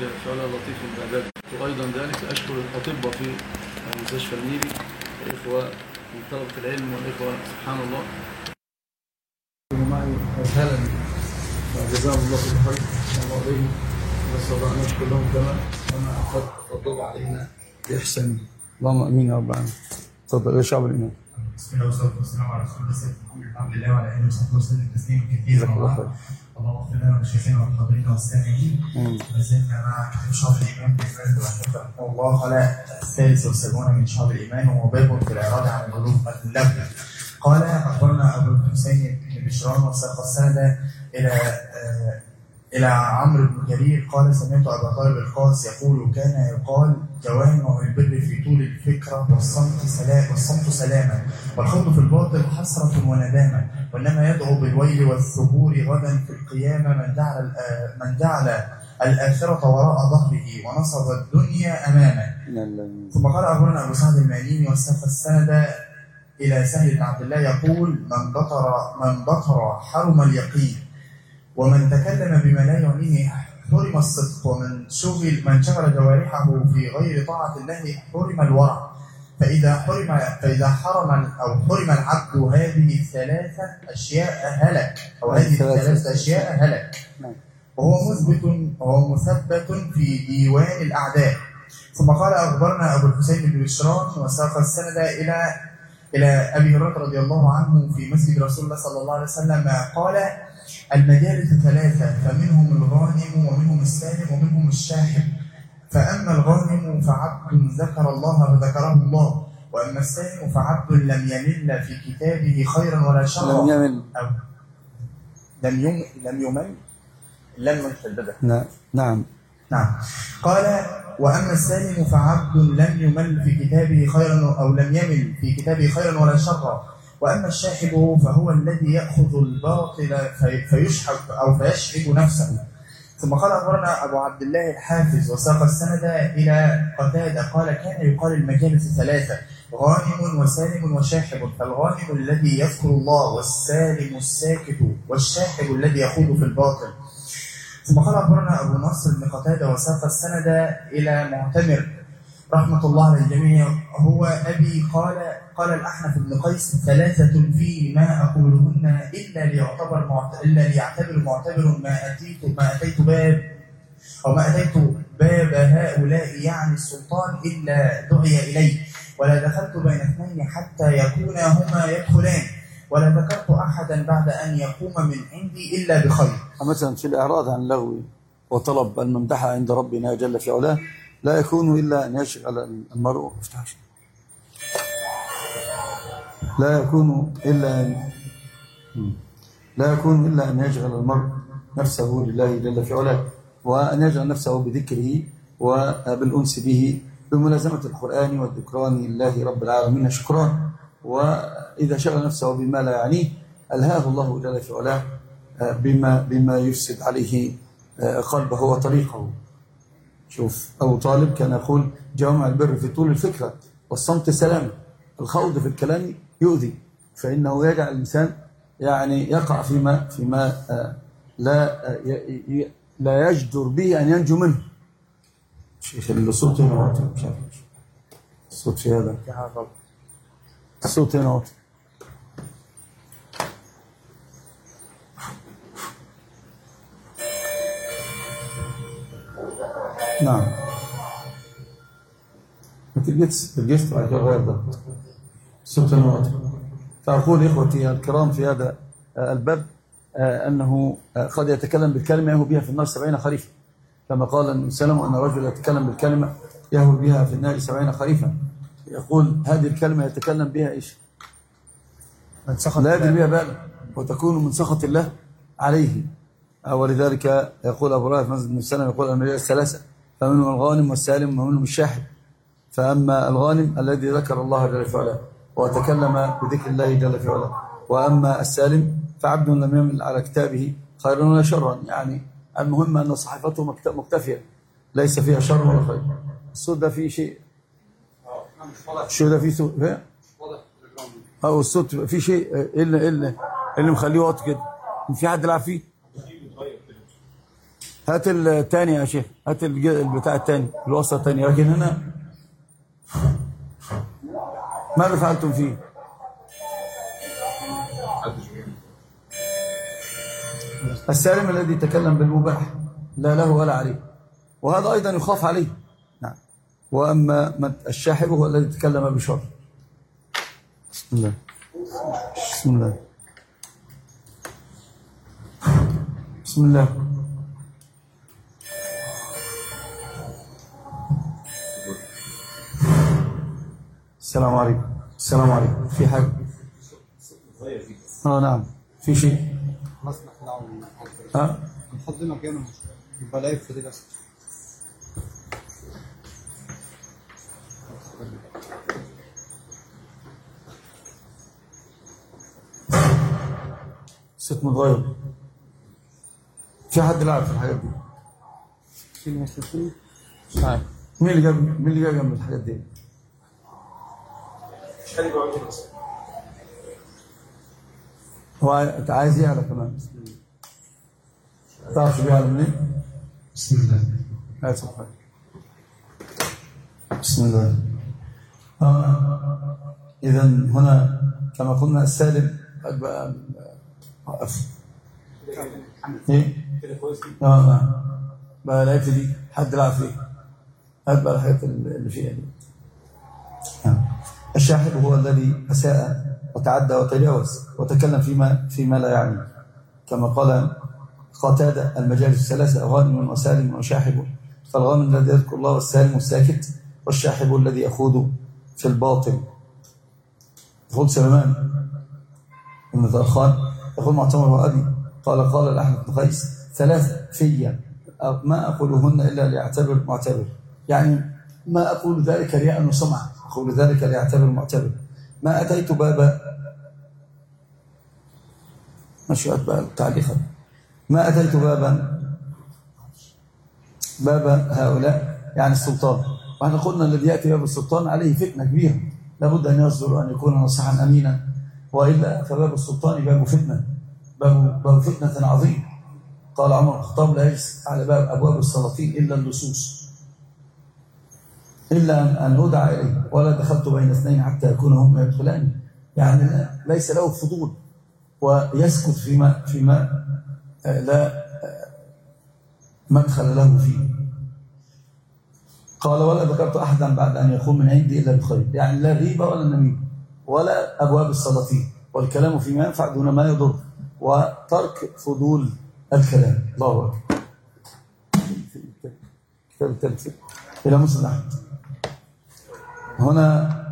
فعلا لطيف بالعباد. وأيضا ذلك أشكر الأطباء في مستشفى النيلي، الإخوة من طلبة العلم والإخوة سبحان الله معي أسهلا، جزاهم الله خير الله عليهم، نسأل الله أن نشكر لهم كما فضل علينا بإحسانه. اللهم آمين يا رب العالمين. تفضل يا شعب الإيمان. بسم الله والصلاه والسلام على رسول الله سيدنا محمد الحمد لله وعلى اله وصحبه وسلم تسليما كثيرا. اللهم اغفر لنا ولشيخنا والحاضرين والسامعين. ما زلنا مع كتاب شهر الايمان بإذن رحمه الله قال الثالث والسبعون من شهر الايمان وهو باب في الاعراض عن الغلو اللغو. قال اخبرنا ابو الحسين بن بشران وساق السند الى عمرو بن جرير قال سمعت ابا طالب القاس يقول كان يقال جوامع البر في طول الفكره والصمت سلاما والخوض في الباطل حسره وندامه وانما يدعو بالويل والثبور غدا في القيامه من جعل الاخره وراء ظهره ونصب الدنيا امامه. ثم قال اخبرنا ابو سعد الماليني وساق السند الى سهل بن عبد الله يقول من بطر حرم اليقين ومن تكلم بما لا يعنيه حرم الصدق ومن شغل جوارحه في غير طاعة الله حرم الورع. فإذا حرم العبد هذه الثلاثة أشياء هلك وهو مثبت في ديوان الأعداء. ثم قال أخبرنا أبو الحسين بن بشران وساق السند إلى أبي هريرة رضي الله عنه في مسجد رسول الله صلى الله عليه وسلم قال المجالس ثلاثة فمنهم الغانم ومنهم السالم ومنهم الشاحب. فأما الغانم فعبد ذكر الله فذكره الله وأما السالم فعبد لم يمل في كتابه خيرا ولا شرا. لم يشدده. نعم. قال وأما السالم فعبد لم يمل في كتابه خيرا أو لم يمل في كتابه خيرا ولا شرا. وأما الشاحب فهو الذي يأخذ الباطل فيشحب أو فيشحب نفسه. ثم قال أخبرنا أبو عبد الله الحافظ وساق السند إلى قتادة قال كان يقال المجالس ثلاثة غانم وسالم وشاحب فالغانم الذي يذكر الله والسالم الساكت والشاحب الذي يخوض في الباطل. ثم قال أخبرنا أبو نصر بن قتادة وساق السند إلى معتمر رحمة الله على الجميع هو أبي قال الأحنف بن قيس ثلاثة في ما أقولهن إلا ليعتبر معتبر ما أتيت باب هؤلاء يعني السلطان إلا دعي إليه ولا دخلت بين اثنين حتى يكونا هما يدخلان ولا ذكرت أحدا بعد أن يقوم من عندي إلا بخير. مثلا في الإعراض عن اللغو وطلب الممدحة عند ربنا جل في علاه لا يكون إلا أن يشغل المرء لا يكون إلا أن يشغل المرء نفسه لله جل في علاه وأن يشغل نفسه بذكره وبالأنس به بملازمة القرآن والذكران لله رب العالمين شكرا. وإذا شغل نفسه بما لا يعنيه ألهاه الله جل في علاه بما يفسد عليه قلبه وطريقه. شوف أبو طالب كان يقول جوامع البر في طول الفكرة والصمت سلام. الخوض في الكلام يؤذي فإنه يجعل الإنسان يعني يقع فيما لا يجدر به أن ينجو منه. شيخ الصوت هنا واطي مش عارف الصوت في هذا الصوت هنا واطي. نعم ما تلقيتش بعد غير ده الصوت هنا واطي. فأقول إخوتي الكرام في هذا الباب أنه قد يتكلم بالكلمة يهوي بها في النار 70 خريفا كما قال النبي صلى الله عليه وسلم أن الرجل يتكلم بالكلمة يهوي بها في النار 70 خريفا. يقول هذه الكلمة يتكلم بها إيش؟ لا يدري بها بالا وتكون من سخط الله عليه. ولذلك يقول أبو هريرة في مسجد النبي صلى الله عليه وسلم يقول المجالس الثلاثة فمنهم الغانم والسالم ومنهم الشاحب. فأما الغانم الذي ذكر الله جل في علاه وتكلم بذكر الله جل في علاه وأما السالم فعبد لم يمل على كتابه خيرا ولا شرا. يعني المهم أن صحيفته مكتفية ليس فيها شر ولا خير. الصوت ده فيه شيء شو ده فيه صوت أو الصوت فيه شيء اللي مخليه واطي كده. في حد يلعب فيه هات الثاني يا شيخ، هات البتاع الثاني الوسط الثاني. لكن هنا ماذا فعلتم فيه؟ السالم الذي يتكلم بالمباح لا له ولا عليه، وهذا أيضا يخاف عليه. نعم. وأما الشاحب هو الذي يتكلم بشر. بسم الله بسم الله بسم الله. السلام عليكم. السلام عليكم. في حاجة؟ نعم في شيء. مصلح نعم. نحط مكانه يبقى لايف في دي بس. ست متغير. في حد لعب في الحاجات دي؟ مش عارف. مين اللي جاب جنب الحاجات دي؟ مش حد بيقعد هنا اصلا. هو عايز يعلى كمان. تعرف شو بيعلى منين؟ بسم الله. هات صفحة. بسم الله. إذا هنا كما قلنا السالم قد بقى وقف. ايه؟ كده كويس. بقى الآية دي حد لعب فيه. هات بقى الحاجات اللي فيها دي. الشاحب هو الذي أساء وتعدى وتجاوز وتكلم فيما لا يعني، كما قال قتادة: المجالس الثلاثة غانم وسالم وشاحب، فالغانم الذي يذكر الله والسالم الساكت، والشاحب الذي يخوض في الباطل. يقول سليمان بن طرخان يقول معتمر وأبي قال الأحمد بن قيس: ثلاثة في ما أقولهن إلا ليعتبر معتبر، يعني ما أقول ذلك رياء وسمعة، أقول ذلك ليعتبر معتبر. ما أتيت بابا مشيئة بقى تعليقا، ما أتيت باب هؤلاء يعني السلطان، وإحنا قلنا الذي يأتي باب السلطان عليه فتنة كبيرة، لابد أن يصدر وأن يكون ناصحا أمينا، وإلا فباب السلطان باب فتنة، باب فتنة عظيم. قال عمر بن الخطاب: لا يجلس على باب أبواب السلاطين إلا اللصوص، إلا أن يدعى إليه، ولا دخلت بين اثنين حتى يكون هم يدخلان، يعني ليس له فضول ويسكت فيما لا مدخل له فيه. قال: ولا ذكرت أحدا بعد أن يقوم من عندي إلا بخير، يعني لا غيبة ولا نميمة ولا أبواب السلاطين، والكلام فيما ينفع دون ما يضر، وترك فضول الكلام. الله أكبر. كتاب الثالث إلى مسلم أحمد. هنا